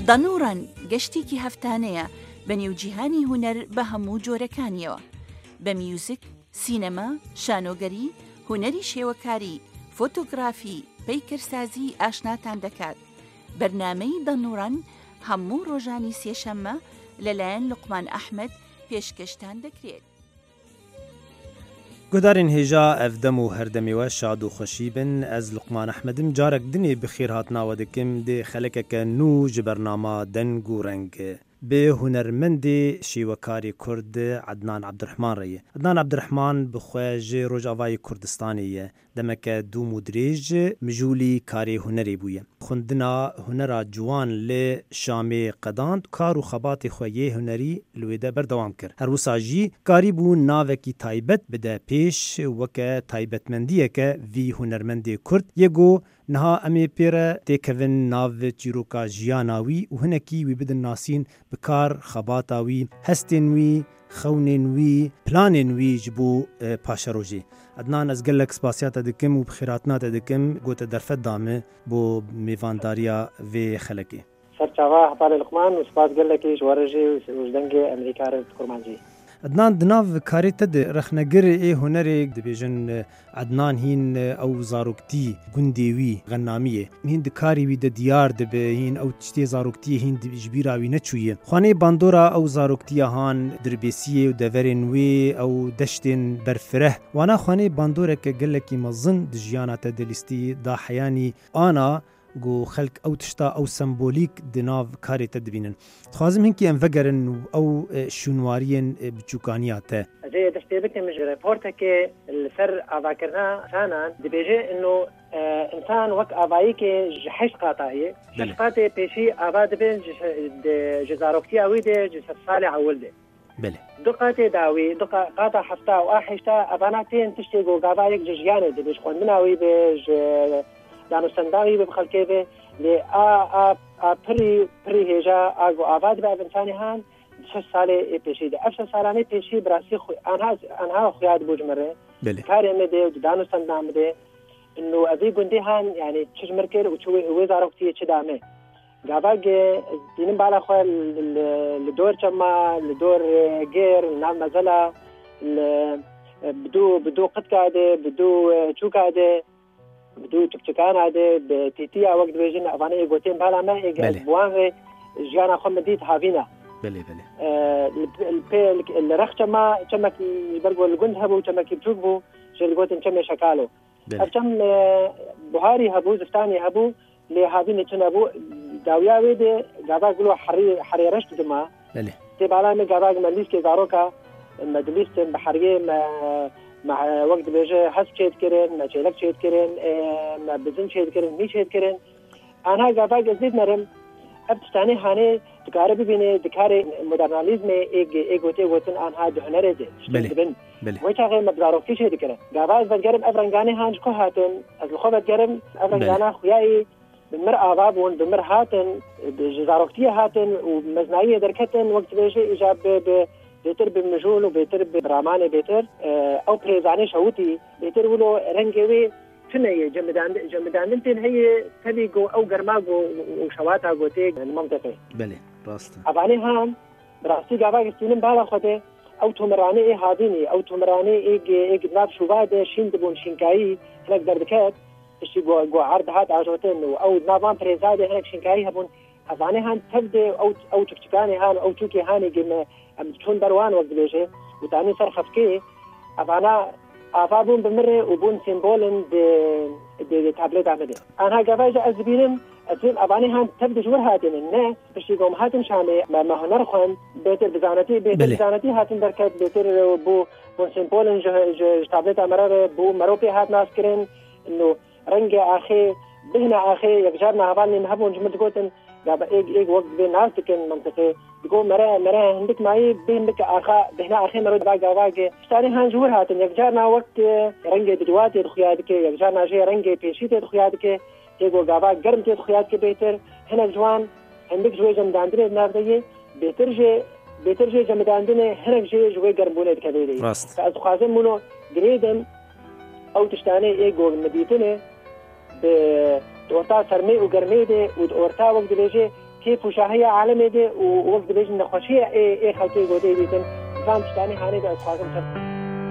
دەنوڕەن گەشتێکی هەفتانەیە بە نێوجیهانی هونەر بە هەموو جۆرەکانیەوە، بە میوزیک، سینەما، شانۆگەری، هونەری شێوەکاری، فۆتۆگرافی، پەیکەرسازی ئاشناتان دەکات. بەرنامەی دەنوڕەن هەموو ڕۆژانی سێشەممە لەلایەن لوقمان ئەحمەد پێشکەشتان دەکرێت. گۆدارین هێژا ئەفدەم و هەردەمێوە شاد و خۆشی بن. ئەز لوقمان ئەحمەدم جارێک دنێ بخێر هاتناوە دەکەم دێ خەلەکەکە نو ji بەرنامە دەنگ و ڕەنگ بێ هونەرمەندێ شێوەکاری کورد عەدنان عەبدوڕحمان ڕێیە. عەدنان عەبدوڕحمان بخوێ ji ڕۆژاوای کوردستانیە دەمەکە دووم و درێژ مژوولی کارێ هونەرێ بوویە. خوندنا هونەرا جوان لێ شامێ قەداند کار و خەباتێ خوێیە هونەری لوێدە بەردەوام کرد. هەروسا ژی کاری بوو ناوێکی تایبەت بدە پێش وەکە تایبەتمەندیەکە وی هونەرمەندێ کورد یەگۆ نها ئەمێ پێرە تێکەڤن ناو چیرۆکا ژیاناوی و هەنێکی وی بدن ناسین بکار خەباتاوی هەستێن وی خەونێن وی پلانێن وی ji بۆ پاشەڕۆژێ. عەدنان ez gelek spasiyata dikim û bixêratnate dikim gote derfet dame bo mêvandariya vê xelekê. Serçava hetalê Luqman û spas gelekî ji werejê û ji dengê Amerîkarê Kurmancî. عەدنان di nav karê te de rexnegirê ê hunerê dibêjin عەدنان hîn ew zaroktî gundê wî xennamiyê hîn di karî wî de diyar dibe hîn ew tiştê zaroktiyê hîn ji bîra wî neçûye. Xwanê bandora ew zaroktiya han dirbêsiyê û deverên wê ew deştên berfireh wana xwanê bandoreke gelekî mezin di jiyana te de lîstî da heyanî ana گو خلق او تشتا او سمبولیک د ناو کاری ته دبینن. خوازم هنکی ام وگرن او شونوارین بچوکانیاته. زي تشتبك مش ريبورتك الفر اذاكرنا ثانا دبيجي انه انسان وقت ابايك حش قاطعيه قاطع بشي اباد بين جزاروكتي اويده جسر صالح ولده بله دقات داوي دقه قاطع حفتا واحشتا اباناتين تشتيغو غابايك جيانه دبيج خوندناوي بج دانو سنداوی به خلکه به لی پری هجا آگو آباد به انسانی هان 6 ساله پیشی ده 7 سالانه پیشی براسی آنها خیاد بوجمره کاری میده دانو سندام ده انه ازی گنده هان یعنی چش مرکر و چوی وزارتی چه دامه گاواگ دینم بالا خو لدور چما لدور غیر نام مزلا بدو قد کاده بدو چو کاده بدو تكتكان هذا بتيتي وقت بيجينا أفاني يقولين بلا ما يقولون جانا خمديت هافينا بله الرخ كما برجو الجند هبو كما كيبتوبو شيء قلتن كم شكاله أفهم بهاري هبو زفتاني هبو لهافينا تنابو داويا ويد جابا قلوا حريرش تدما تبالا من جابا مليس كزاروكا مدليس بحرية مع وقت بيجي حس شيء كرين ما شيء لك شيء كرين ما بزن شيء كرين مي شيء كرين أنا قابل جزيد نرم أبتستاني هاني تكاربي بيني تكاري مودرناليزم إيجوتي وتن أنها دهنرزة بله ويش هغير مبزارو في شيء كرين قابل بتجرب أفرنجاني هانج كهاتن الخوف بتجرب أفرنجانا خياي بمر آبابون بمر هاتن بجزاروكتي هاتن ومزناية دركتن وقت بيجي إجاب بيتر بمجول وبيتر برامانه بيتر او بريزاني شوتي بيتر ولو رنجوي تنيه جمدان تن هي تبيغو او غرماغو وشواتا غوتي المنطقه بله راست اباني هان راستي غابا استلم بالا خوده او تمراني هاديني او تمراني ايج ناب شوباده شيندبون شينكاي هناك دردكات اشي جو عرض هات عجوتين او نابان بريزاده هناك شينكاي هبون اباني هان تبدي او تكتكاني هان او توكي هاني جم چون بروان وقت بيجي وتاني صرخ فكي ابانا افابون بمره وبون سيمبولن دي تابلت عمده انا جواج ازبينم ازين اباني هان تبدي جور هاتن نه بشي قوم هاتن شامي ما هنر خون بيتر بزانتي هاتن دركت بيتر بو سيمبولن تابلت امره بو مروبي هات ناس كرين انه رنج اخي بهنا اخي يجرنا هبالني مهبون جمد قوتن جاب ايج وقت بين ناس كن منطقه بيقول مرة عندك معي بينك أخا بهنا أخي مرة باقي ثاني هنجور هاتن يجارنا وقت رنجة دلواتي الخيادك يجارنا شيء رنجة بيشيت الخيادك يقول جابا قرم تيت الخيادك بيتر هنا جوان عندك شوي جمداندني بنافذية بيتر شيء جمداندني هنا شيء شوي قربولة كبيرة فأتخاذن منو جريدن أو تشتاني يقول مديتني بورتا سرمي وقرميده وورتا وقت بيجي كيف وشاهية عالمي دي ووقت بيجي نخوشية ايه خلقي قودي ديتن فهم تشتاني هاني دا اتخاصم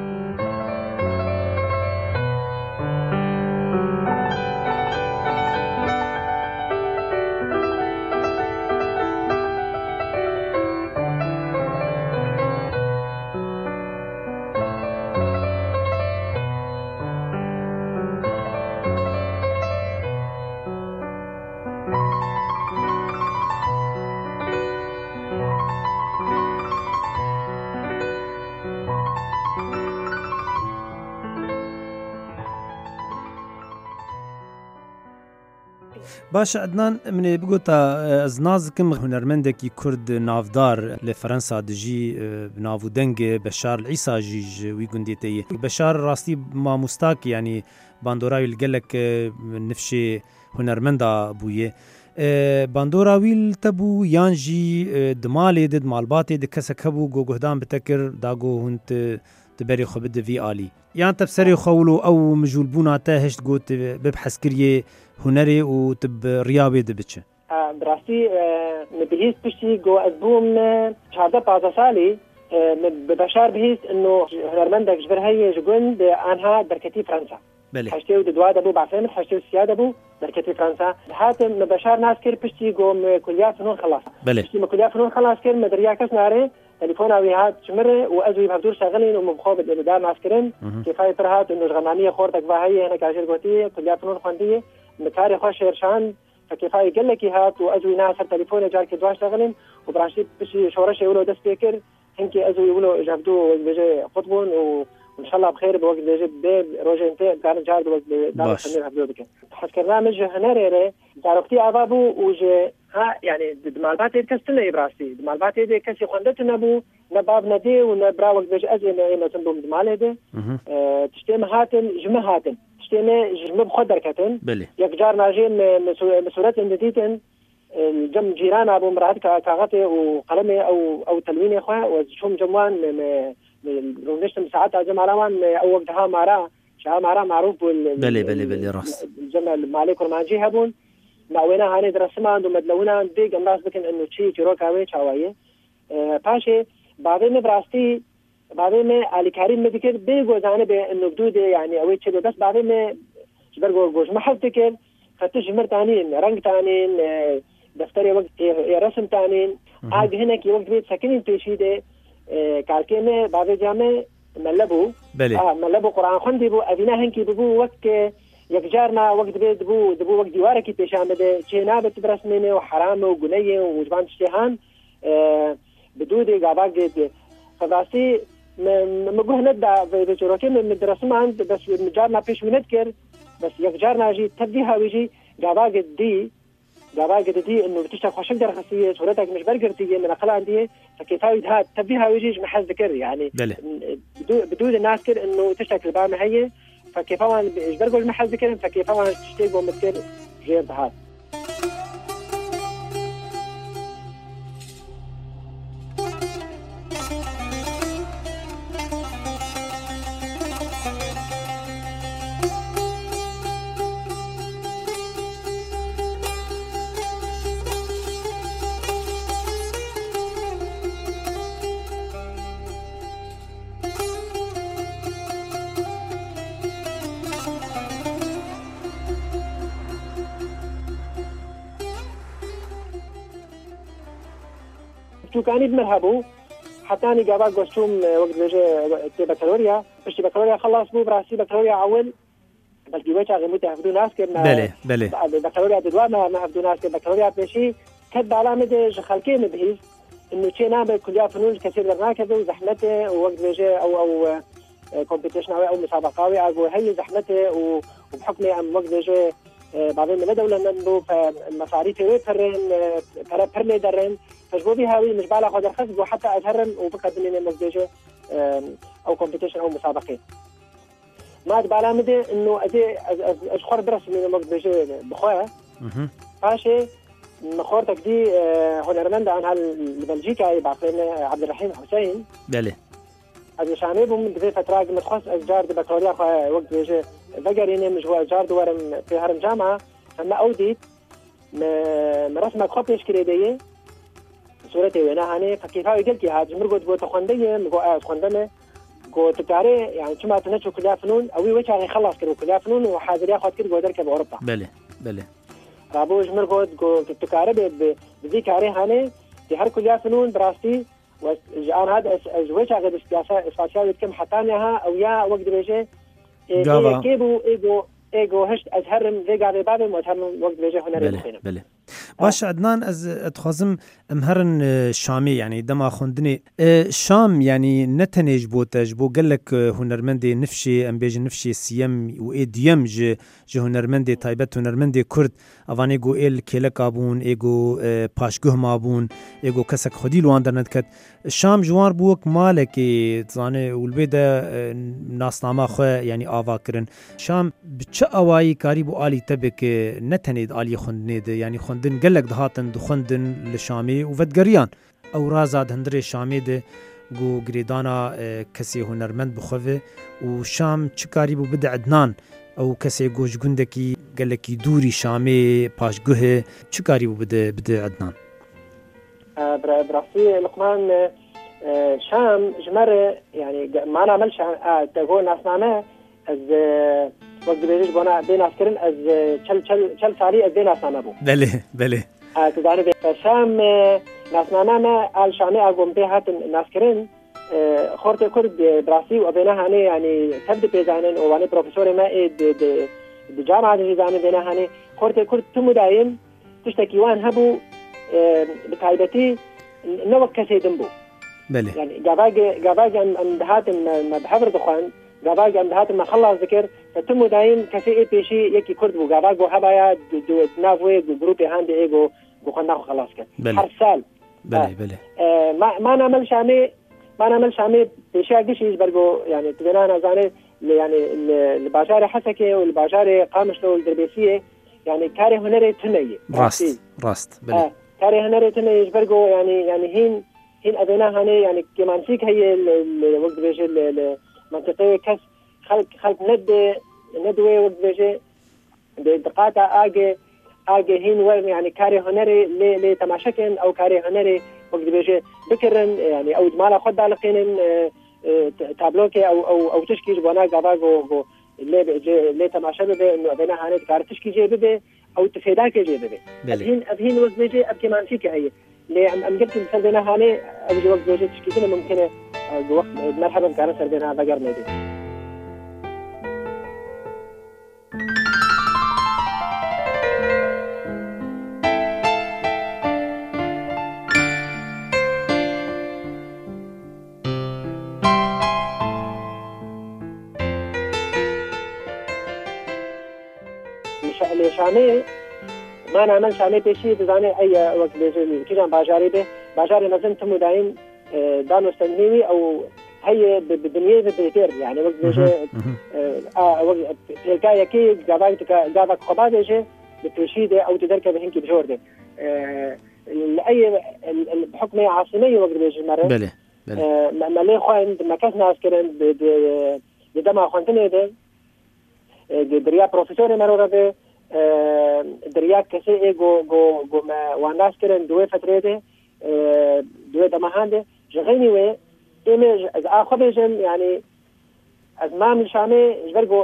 باش عدنان من بقولتا از نازكم هنرمندكي كرد نافدار لفرنسا دجي بنافو دنگ بشار العيسى جيج ويقنديتي بشار راستي ما مستاك يعني باندوراوي القلك نفشي هنرمندا بويه باندوراوي تبو يانجي دمالي دد مالباتي دكسك هبو جوجهدان بتكر داغو هنت تبري خبد في آلي يعني تبسري خولو أو مجولبونا تاهش تقوت ببحث كريه هنري وتب رياضي دبتش براسي بهيس بشي جو أزبوم شهادة بعض سالي ببشار بهيس إنه هنرمندك جبر هي جوند عنها بركتي فرنسا حشتيو ددواد أبو بعفين حشتيو سياد أبو بركتي فرنسا حاتم ببشار ناس كير بشي جو كليات فنون خلاص بشي كليات فنون خلاص كير مدريا كاس ناري تليفون أو هاد شمرة وأزوي بهدور شغلين ومبخوب الإدارة معسكرين كفاية فرهات إنه جغنانية خورتك بهاي هنا كاشير قوتية كليات فنون خواندية مكاري خوش هرشان فكفاية قال لك هات وأزوي ناس تليفون جار كدوا شغلين وبراشي بشي شورش يقولوا دس بيكر هنكي أزوي يقولوا جابدو بيجي خطبون وإن شاء الله بخير بوقت بيجي بيب روجينتين كان جار بوقت دار خمير هبدو بك حسكرنامج هنريري داركتي أبابو وجه ها يعني دمالباتي كستنا إبراسي دمالباتي دي كسي خندت نبو نباب ندي ونبرا وقت بيجي أزوي نعيمة تنبوم دمالي دي تشتيم هاتن جمه هاتن تشتيم جمه بخدر كتن يكجار ناجين مسورات اندتيتن الجم جيران أبو مراد كاغتي وقلمي أو تلويني أخوة وشوم جموان رونشت مساعات جمعراوان أو وقتها مارا شها مارا معروف بلي راس الجمع المالك ورمانجي هبون معوينا هاني درسمان ومدلونا بيج الناس بكن إنه شيء جروكاوي شوايه باشي بعدين براستي بعدين على كريم مديكر بيجو جانب إنه بدود يعني أوي شيء بس بعدين جبرجو جوش ما حد تكل فتش مر تانين رنگ تانين دفتري وقت رسم تانين آج هنا كي وقت بيت سكنين تشيده كاركيمه بعد جامع ملبو ملبو قرآن خندي بو أبينا هنكي بو وقت يكجارنا وقت بيت دبو وقت ديواره كي بيشامده چينا بتبرسمينه وحرام وجنيه وجبان تشتهان بدودي قاباقد فباسي مجوه ندع في جروكين من درسنا عند بس مجارنا بيش منذكر بس يكجارنا جي تبديها ويجي قاباقد دي إنه بتشتغل خوشك درخصية صورتك مش برقرتية من أقل عندي فكيفاوي هاد تبديها ويجي محز ذكر يعني بدون الناس كر إنه تشتغل البامة هي فكيفاوي مش برقل محز ذكر فكيفاوي تشتغل ومذكر غير هاد كاني بمرهبو حتى أنا جابا قصوم وقت بيجي بكالوريا بس بكالوريا خلص بو براسي بكالوريا أول بس جواتش أغموت هفدو ناس كنا بله بكالوريا بدوا ما هفدو ناس بكالوريا بشي كد علامة خلقين بهيز إنه شيء نعمل كلية فنون كثير درنا كذا وزحمته ووقت بيجي أو كومبيتيشن أو مسابقة أو هي زحمته وبحكم عن وقت بيجي بعدين من دولة نبو فمصاريف ويترن برمي درن فجبوبي هاوي مش بعلى خاطر خصب وحتى أتهرم وبقدم لنا مزدجة أو كومبيتيشن أو مسابقة ما تبعلى مدة إنه أشخر درس من مزدجة بخواه فاشي مخورتك دي هنرمند عن هالبلجيكا يبعثين عبد الرحيم حسين بله هذا شامي بوم بذي فترة متخصص أشجار دي بكالوريا وقت بيجي بقريني مش هو أشجار دوارم في هرم جامعة فما أوديت مرسمك خبيش كريدية صورتي وينا هاني فكيف هاي قلتي هاد مرقود قوت خندية مقو خندمة قوت تكاري يعني شما تنشو كلها فنون أوي وجه يخلص كرو كلها فنون وحاضر ياخد كده قوت درك بأوروبا بله رابوش مرقود قوت تكاري بذي كاري هاني في هر كلها فنون براستي وجان هذا وجه غير اسفاسيا كم حتانيها أو يا وقت بيجي كيبو ايجو هشت ازهرم ذي بعد وازهرم وقت بيجي هنا بله باش عدنان از اتخازم امهرن شامي يعني دما خوندني شام يعني نتنج بوتج بو قالك هنرمندي نفشي ام بيجي نفشي سيم و اديم جي هنرمندي تايبت هنرمندي كرد افاني جو ال كيلك ابون ايجو باشگه مابون ايجو كسك خدي لو اندرنت كت شام جوار بوك مالك زانه والبيدا ناسنامه خو يعني آواکرن شام بچ اواي قريب علي تبك نتنيد علي خوندنيد يعني خوندن قالك دهاتن دخندن لشامي وفدقريان او رازاد هندري شامي ده جو غريدانا كسي هنرمند بخوه وشام چكاري بو بد عدنان او كسي گوش گندكي قالك دوري شامي باشگه چكاري بو بد عدنان براسي لقمان شام جمره يعني ما نعملش تقول ناسنامه از وقت بيجي بنا بين عسكرين از چل سالي از بين ناسنامه بو بله تداني شام ناسنامه ما الشامي اقوم بها ناسكرين خورت كرد براسي وبينها هني يعني تبدأ بيزانين واني بروفيسور ما د جامعة جيزاني بينها هني خورت كرد تمو دايم تشتكي وان هبو بتايبتي نوك كسي دنبو بله يعني قاباج ام دهات ما بحفر دخان قاباج ام دهات ما خلص ذكر فتمو دايم كسي بيشي يكي كرد بو قاباج وهبايا نافوي جروبي هاندي ايجو بخناخ خلاص كده حرسال بله ما نعمل شامي بيشي قش يجبرقو يعني تبنانا زاني يعني الباشارة حسكي والباشارة قامشلو والدربيسية يعني كاري هنري تنية راست بله كاري هنري تنية يجبرقو يعني هين أبناها هني يعني كمان فيك هي الوقت بيجي المنطقية كس خلق ندوي وقت بيجي بدقاتا آجي هين وين يعني كاري هنري لي تماشكن أو كاري هنري وقت بيجي بكرن يعني أو جمالا خد دالقين تابلوكي أو تشكي جبونا قاباقو لي تماشا ببي إنه أبناها هني تكار تشكي جي ببي أو تفيداك جي ببي أبهين وقت بيجي كمان فيك هي ليه أم قلت مثل بينها هاني أبجي وقت بيجي تشكيتنا ممكن وقت مرحبا كان سر بينها بقر ميدي شامي ما نعمل شامي بيشي بزاني أي وقت بيجي كيجان باجاري لازم تمو دايم دانو استنميوي أو هي بالدنيا بيتير يعني وقت بيجي وقت تلقايا كي قابك خبا بيجي بترشيدة أو تدركة بهنكي بجوردة لأي بحكم عاصمية وقت بيجي مرة بله ما ليه خوان مكاس ناس كرن بدما خوانتني ده دريا بروفيسوري مرورة ده دريا كسي جو ما واناس كرن دوي فترة ده دوي دمهان ده جغيني وي إيمج از آخبيجم يعني از مام شامي جبرجو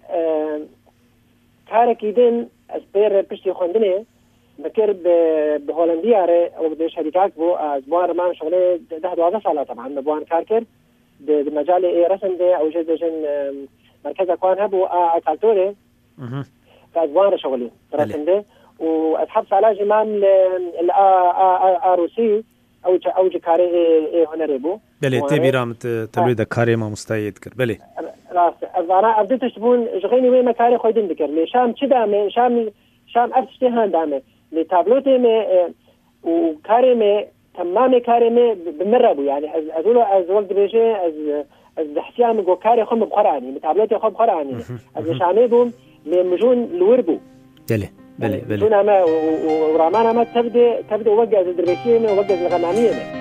كاركيدن از بير بشتي خوندني بكر بهولنديا ري او بشركات بو از بوان مام شغله 12 ساله طبعا بوان كاركر بمجال رسم ده او جن مركز اكوان هبو اكالتوري فاز بوان شغلي رسم ده واصحاب على جمام الروسي او جكاري هنري بو بله تبي رامت تلويد كاري ما مستعد كر بله راس انا بديت تشبون جغيني وين مكاري خويدن ذكر لي شام كذا شام افتشتهان دامه لي تابلوتي مي وكاري مي تمام كاري مي بمربو يعني ازولو از وقت بيجي از حسيام جو كاري خم بقراني تابلوتي خم بقراني از شامي بوم لمجون الوربو بله جونا ما ورامانا ما تبدا وقع الدربيسيه ووقع الغناميه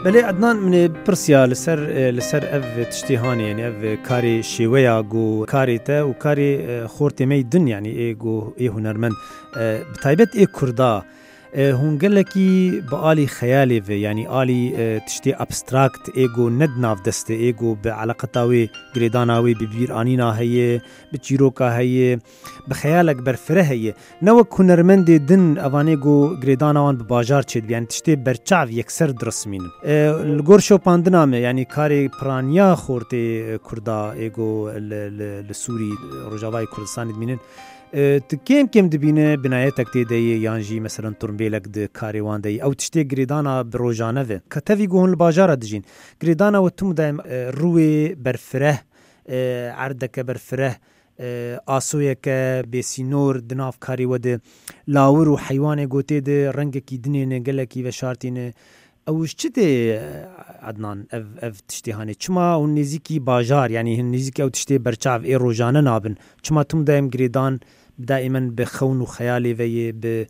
بله عدنان من پرسیا لسر اف تشتیهانی یعنی اف کاری شیویا گو کاری تا و کاری خورتی می دن یعنی ایگو ای هنرمند بتایبت ای کردا هونگلکی با آلی خیالی و یعنی آلی تشتی ابستراکت ایگو ند ناف دسته ایگو به علاقتاوی گریداناوی ببیر آنینا هیه بچیروکا هیه بخیالک برفره هیه نو هنرمند دن اوانیگو گریداناوان بباجار چید یعنی تشتی برچاو یکسر درسمین لگور شو پاندنامه یعنی کاری پرانیا خورتی کردا ایگو لسوری روجاوای کردستانی دمینن کم دبینه بنایتک تیدی یانجی مثلا ترمبیلک د کاریوان دی او تشتی گریدانا بروجانه و کتوی گون الباجار دجین گریدانا و تم دایم روی برفره عردک برفره آسویک بسینور دناف کاری ود لاور و حیوان گوته د رنگ کی دنینه گلکی و شارتینه اوش چته عدنان اف تشتیهانی چما اون نزیکی باجار یعنی هن نزیکی او تشتی برچاو ای روجانه نابن چما تم دایم گریدان دائما بخون و خیالی ویه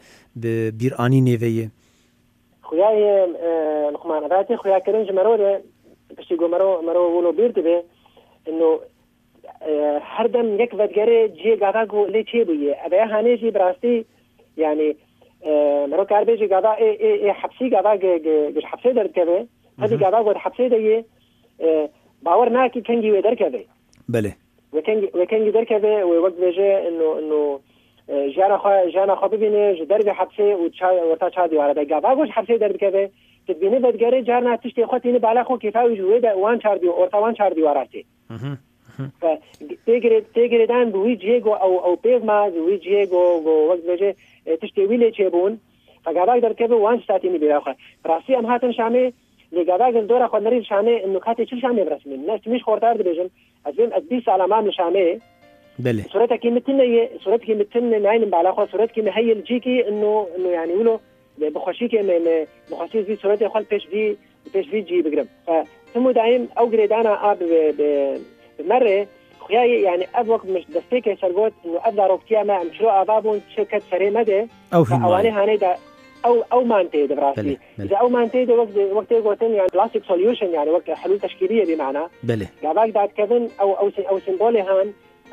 بیرانی ویه خویای لقمان راتی خویا کرنج مروره پشتی گو مرو ولو بیرت به انه هر دم یک ودگره جی گاگا گو لی چی بویه ابا هانه جی براستی یعنی مرو کار بیجی گاگا ای حبسی گاگا گش حبسی درد کبه هذه گاگا گو حبسی دیه باور ناکی کنگی و در کبه بله وكان يدرك هذا ووقت بيجي انه جانا خو ببینه درب حبسه و تشادي ولا دغه باغوش حبسه درب كذا تبينه بدګری جارنا تشتي خوتينه بالا خو كيفاوي جوده وان چاردي او وان چاردي وراتي ف تيجري دان بوي جيجو او بيغما بوي جيجو وقت بيجي تشتي ويلي چيبون فغابا در كبه وان ستاتيني بيراخه راسي ام هاتن شامي لغابا دورا خو نري شامي انه كاتي چل شامي برسمين الناس مش خورتار بيجن ازين اديس على ما شامي بله صورتك صورتك متن ناين بالاخو صورتك هي الجيكي انه يعني يقولوا بخشيك بخشي في صورتي خل بيش في جي بقرب فثم دايم او جريدانا اب بمره خياي يعني ابوك مش دستيك سرغوت انه ابدا روكتيا ما مشروع ابابون شركه فريمده اواني هاني دا او مانتي دبراسي اذا او مانتي وقت قوتن يعني كلاسيك سوليوشن يعني وقت حلول تشكيليه بمعنى بله قابك دات كفن او سيمبولي هان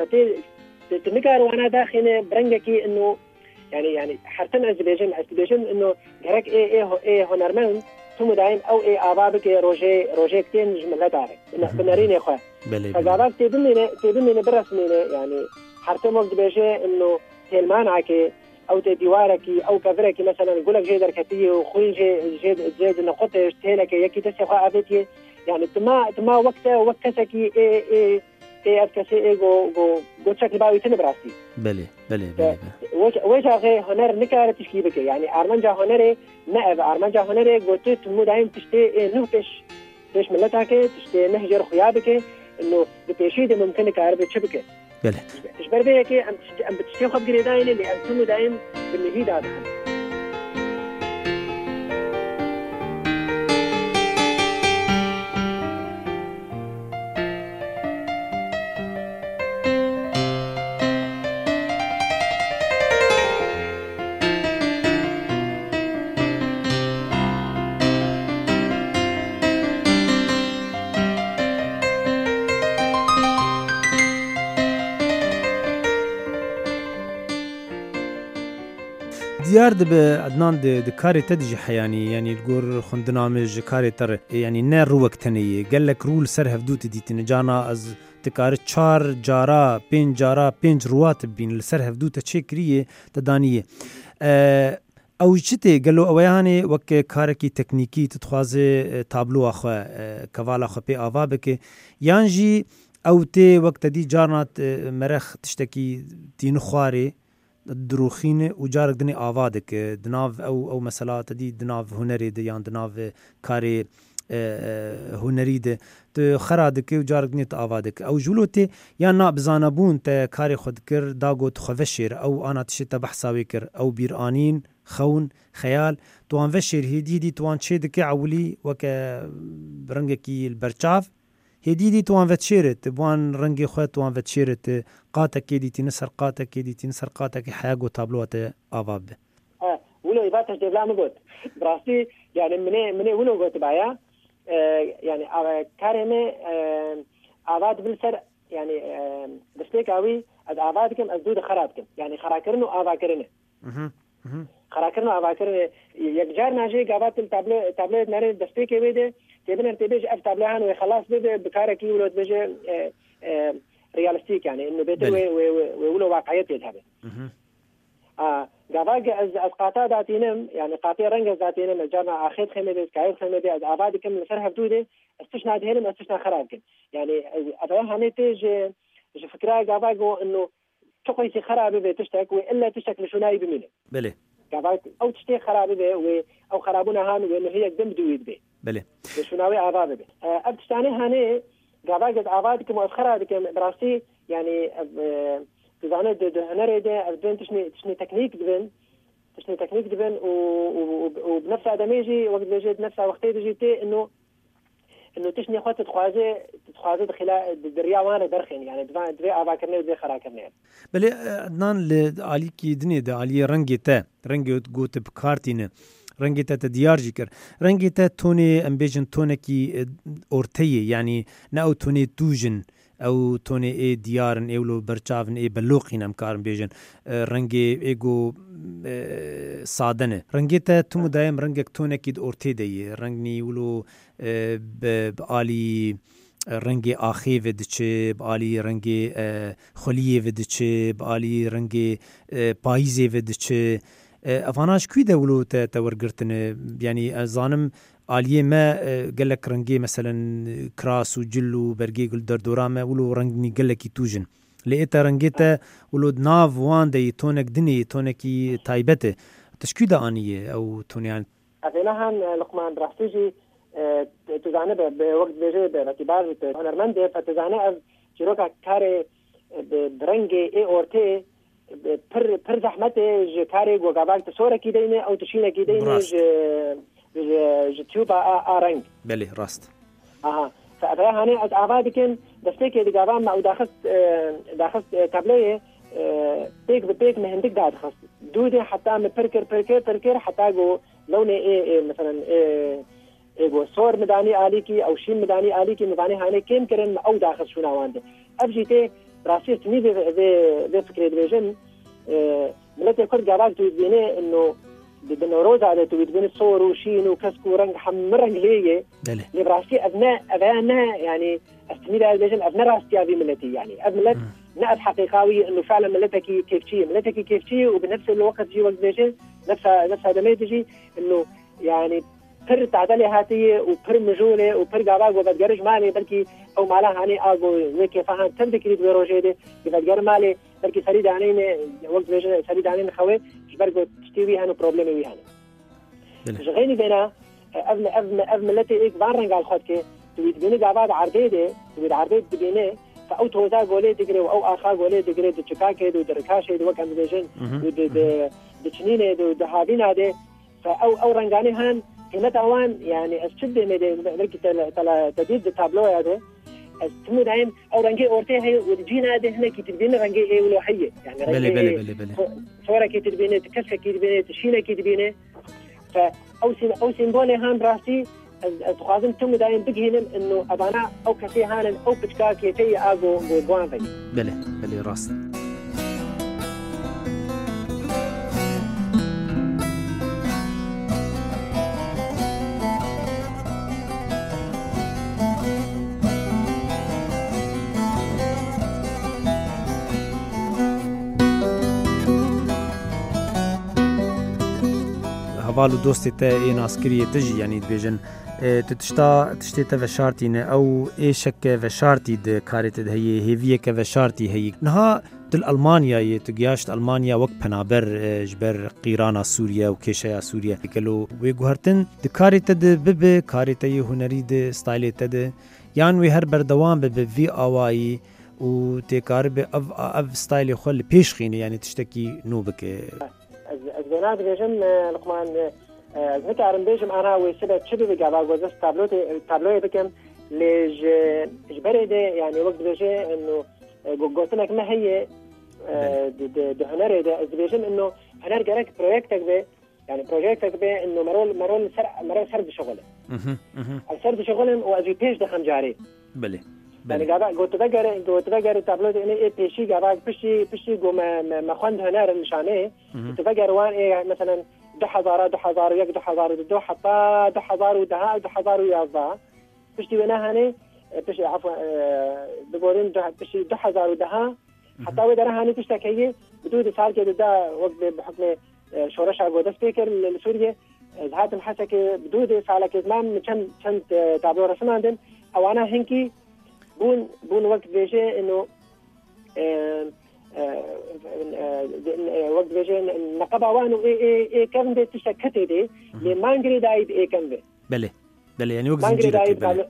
تنكر وانا داخل برنجكي انه يعني حرتن ازبيجن انه جرك ايه هنرمن ثم دايم او ايه ابابك روجي كتين جمله دارك بنارين يا اخويا فقابك تبني برسمينه يعني حرتن وقت بيجي انه تلمانعك او تديوارك او كفرك مثلا يقول لك جي دركتي وخوي جي زيد نقطه اشتهلك يكي تسخا ابيتي يعني تما وقتك ايه افكسي ايه جو تشكل باوي تنبراسي بله وش اخي هنر نكاره تشكيبك يعني ارمنجا هنري نائب ارمنجا هنري قلت مو دايم تشتي انه بيش ملتك تشتي نهجر خيابك انه بتشيد ممكن كارب تشبكه بله تشبر بيك ام بتشتي خب جريداين اللي ام دايم بالنهي هذا دیار به عدنان د کاری تدجی حیانی یعنی الگور خندنامج کاری تر یعنی نه رو وقتنیه گلک رول سر هفدوت دیتن جانا از تکار 4 جارا 5 روات بین لسر هفدوت چه کریه تدانیه او چته گلو اویانه وک کارکی تکنیکی تتخوازه تابلو اخو کوالا خو په اوا بک یانجی او ته وقت دی جارنات مرخ تشتکی تین خواره دروخینه و جارک دنی آوادک دناو او مثلا تدی دناو هنری ده یا دناو کاری هنری ده تو خرادک و جارک دنی تا آوادک او جلوتی یا نا بزانبون تا کاری خود کر داگو تخوشیر او آنا تشتا بحثاوی کر او بیرانین خون خیال توان وشیر هیدی توان چه دکه عولی وک برنگکی البرچاف هديدي توان فتشيرت بوان رنگي خو توان فتشيرت قاتك كيدي نسر قاتك كيدي نسر قاتك حياغو تابلوات افاب ولو يباتش دبلا مغوت براسي يعني من ولو غوت بايا يعني كارمه آباد بالسر يعني دستيك أوي از آبادكم از دود خرابكم يعني خراكرنو آباكرنه خراكرنو آباكرنه يكجار ناجي قابات التابلت ناري دستيك بيده تبين تبيج أف تابلهان وخلاص بده بكاركي ولو تبيج ريالستيك يعني إنه بيته ويقولوا واقعية يذهب قاباك از قاطع ذاتينم يعني قاطع رنج ذاتينم جانا آخر خميدة كايف خميدة از آبادكم لسرها بدوده استشنا دهنم استشنا خرابكم يعني أبغى هنيتج فكرة قاباكو إنه تقيسي خرابة بتشتك وإلا تشتك لشناي بمينه بله قاباك أو تشتي خرابة به أو خرابنا هان وإنه هي قدم دويد به بله لشناوي آباد به أبتشتاني هاني قاباك از آبادكم وأخرابكم براسي يعني تزانه هنر ده أبدين تشني تكنيك دبن وبنفس آدميجي وقت بيجي بنفس وقتي بيجي إنه تشني خاطر تخوازي دخلا دريا وانا درخين يعني دري آبا كرني ودري خرا كرني بله عدنان لعلي کی دنی ده علی رنگی گوت بکارتینه رنگی تا دیار جکر رنگی تا تونی امبیجن تونه کی اورتیه يعني ناو تونی توجن او توني اي ديارن اولو برچاون اي بلوقين امكارن بيجن رنگي ايگو صادنه رنگيتا تمو دايم رنگك تونه كيد اورتي دي رنگني ولو بآلي رنگي آخي ودچه بآلي رنگي خليه ودچه بآلي رنگي پايزي ودچه افاناش كوي دولو تورگرتنه يعني زانم عالیه ما گلک رنگی مثلا کراس و جل و برگی گل در دورامه ولو رنگنی گلکی توجن لیتا رنگیتا ولو ناو وان دی تونک دنی تونکی تایبته تشکیده آنیه او تونیان افینهان لقمان برحسیجی تزانه بوقت بیجه براتیبار هنرمنده فتزانه از جروکا کار برنگی ای اورته پر زحمته جکاری گوگاباک تسوره کی دینه او تشینه کی دینه جتوبا آرنگ بله راست فأبغى هني از آبادكن دستيك دقابان ما داخل تابلوه بيك مهندك داخل دودي حتى من بركر حتى جو لونه ايه مثلا ايه صور مداني آليكي او شين مداني آليكي مداني هاني كين كرن او داخل شو نوانده ابجيتي راسي تني ذي فكرة ديفيجن ملتي كل قابات تبينه انه بالنوروز هذا تبين الصور وشين وكسك ورنج حمر رنجليه اللي براسي أبناء يعني استميل هذا الجن أبناء راسي هذه ملتي يعني أبناء نقد حقيقي إنه فعلا ملتك كيف شيء وبنفس الوقت جي وقت بيجي نفس هذا ما تجي إنه يعني بر تعدلي هاتية وبر مجولة وبر قاباق وبتجرج مالي بلكي أو مالها هني أقو ويكي فهم تنذكري بروجي ده بتجر مالي بلكي سريد عنين وقت بيجي سريد عنين خوي برضو تشتوي هانو بروبلم وي هانو جغيني بينا أبن ملتي إيك بارن قال خدك تويد بيني قاباد عرديده تويد عرديد بيني فأو توزا قولي تقري أو آخا قولي تقري دو تشكاكي دو دركاشي دو وكام ديجن دو تشنيني دو دهابينا دي فأو رنقاني هان هنا اوان يعني الشده مدي بلكي تديد التابلو هذا تمو دايم او رنجي اورتي هي ودجينا ده هنا كي تبين رنجي اي ولوحيه يعني رنجي بلي صوره كي تبين تكسك كي تبين تشينا كي تبين او سيمبولي هان راسي تخازن تمو دايم بجهنم انه ابانا او كسي هان او بتكا كي تي اغو غوان بلي راست هوالو دوستي تا اي ناسكريه تجي يعني دبيجن تشتي تا وشارتي او اي شك وشارتي د كاريت هي هيفيه ك وشارتي هي نها تل المانيا تجياشت المانيا وقت بنابر جبر قيرانا سوريا وكيشيا سوريا كلو ويغهرتن د كاريت د بب كاريت هنري د ستايل تد يان وي هر بردوام بب في اواي و تكار اف ستايل خل بيشخين يعني تشتكي نوبك الزناد بيجم لقمان ذكر بيجم انا وسبب شبه قابا وزس تابلو بكم لج جبرده يعني وقت بيجي انه قلتلك ما هي ده هنر ده بيجم انه هنر جرك بروجكتك به يعني بروجيكتك به انه مرول سرد شغله السرد شغله واجي بيش دخم جاري بله يعني قاعد قلت تفكر تابلو اني اي بيشي قاعد بشي قوم ما خوند هنا النشانه تفكر وان ايه مثلا 2000 2000 حتى 2010 يازا بشتي وانا هني بشي عفوا بقولين بشي 2010 حتى ودرا هني تشتكي بدون سال كده ده وقت بحكم شورش عقود سبيكر لسوريا هذا الحسك بدون سالك زمان كم تابلو رسم عندن او انا هنكي بون وقت بيجي انه وقت بيجي نقبا وانو اي كم دي تشكتي دي لمانجري دايب اي كم دي بله يعني وقت زنجيرك بله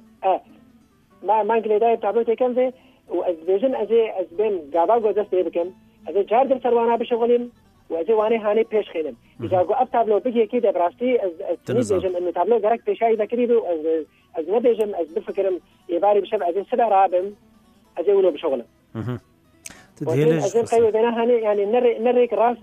ما مانجري دايب تابلو تي كم دي وازبيجن ازبين قابا قوزس دي بكم ازي جاردم سروانا بشغلين وازي واني هاني بيش خينم اذا قو اب تابلو بيجي كده براستي از بيجن انه تابلو غرق بيشاي ذكري بو از نبيجم از بفكرم يباري بشب از سبع رابم از ولو بشغله تدهيلش از قيو بينها هاني يعني نريك راس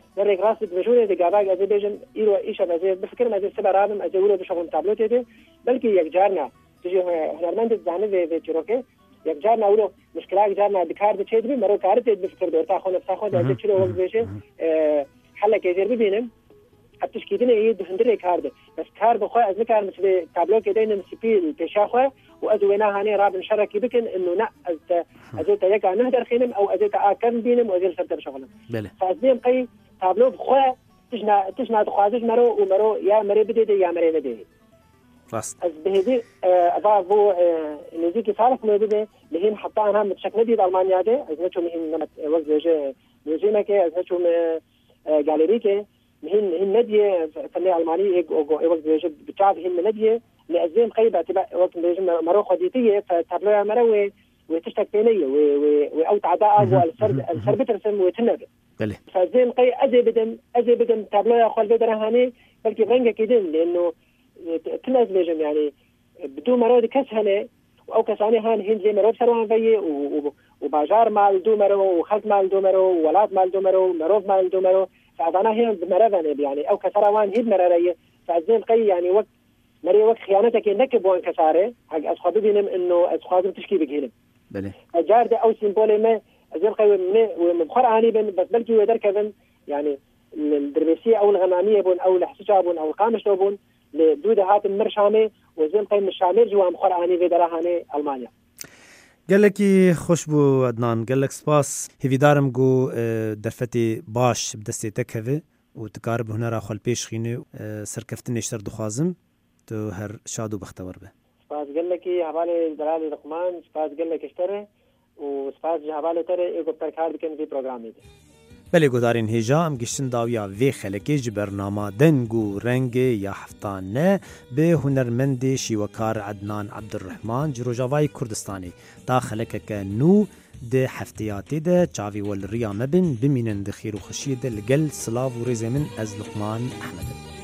بشويه دي قابا از بيجن يرو ايش از بفكرم از سبع رابم از ولو بشغل تابلو تي بلكي يجارنا تجي هنرمند زانه في تشروكي يجارنا ولو مشكلة جارنا دكار بتشيد مرو كارت بفكر دورتا خو نفسها خو ده تشلو وقت بيشه حلا كيزير ببينم التشكيلين يد هندري كارد بس كار بخوا از كار مثل تابلو كده نسبي تشاخه وادوينا هاني راب نشارك بكن انه لا از تيقع نهدر خينم او از تاكن بينم او از فرد شغلنا فازديم قي تابلو بخوا تجنا تخازج مرو يا مري بدي يا مري ندي فاست از بهدي ابو نزيكي صارف مودي لهين حتى انا متشكل دي المانيا دي از نشوم ان وقت بيجي ميوزيمك از نشوم جاليريكي هن نديه فني الماني وقت بيجي بتعرف هن نديه لازم قيبه تبع وقت بيجي مرو خديتيه فتابلو مروي وتشتك بينيه او تعداء السرب ترسم وتنب بله فزين قي ازي بدم تابلو يا خال بدرهاني بلكي برنجه كده لانه تناز بيجم يعني بدون مرود كسهنه او كساني هان هند زي مرود سروان في وباجار مال دومرو وخلق مال دومرو ولاد مال دومرو مروف مال دومرو فانا هنا مرافن يعني او كسروان هند مراريه فزين قي يعني وقت مري وقت خيانتك انك بوان كساره حق اصحاب بينم انه اصحاب تشكي بكينم بله جارد او سيمبول ما زين قي ومبخر اني بس بلكي ودر كذا يعني الدربيسيه او الغناميه بون او الحسجابون او القامش بون لدود هات المرشامه وزين قيم الشامل جوا مخر اني في درهانه المانيا قال لك خوش بو عدنان قال لك سباس هيفيدارم جو درفتي باش بدستي تكهفه وتقارب هنا را خل پیش خینه سرکفتن اشتر دخوازم تو هر شاد و بختور به سپاس قال لك حواله دلال رقمان سپاس قال لك اشتره وسپاس حواله تره ایگو پرکار بکن في برنامه بله گذارین هجا ام گشتن داویا وی خلکی ج برنامه دنگو رنگ یا هفتان نه به هنرمند شیوکار عدنان عبدالرحمن جروجاوای کردستانی تا خلک نو ده هفتیاتی ده چاوی ول ریا مبن بمینن دخیر و خشید لگل سلاو و رزمن از لقمان احمد